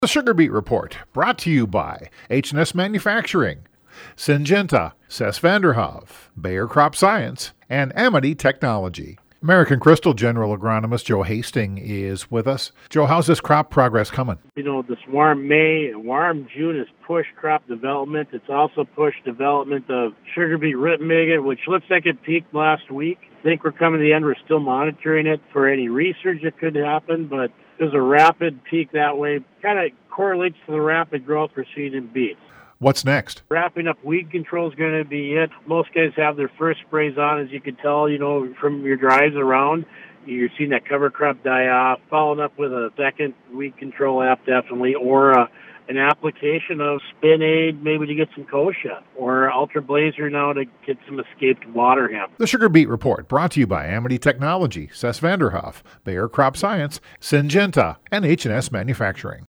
The Sugar Beet Report, brought to you by H&S Manufacturing, Syngenta, Cess Vanderhoef, Bayer Crop Science, and Amity Technology. American Crystal General Agronomist Joe Hasting is with us. Joe, how's this crop progress coming? You know, this warm May and warm June has pushed crop development. It's also pushed development of sugar beet root maggot, which looks like it peaked last week. I think we're coming to the end. We're still monitoring it for any research that could happen, but there's a rapid peak that way. Kind of correlates to the rapid growth we're seeing in beets. What's next? Wrapping up weed control is going to be it. Most guys have their first sprays on, as you can tell, from your drives around. You're seeing that cover crop die off, followed up with a second weed control app definitely, or an application of Spin-Aid maybe to get some kochia, or Ultra Blazer now to get some escaped water hemp. The Sugar Beet Report, brought to you by Amity Technology, Cess Vanderhoef, Bayer Crop Science, Syngenta, and H&S Manufacturing.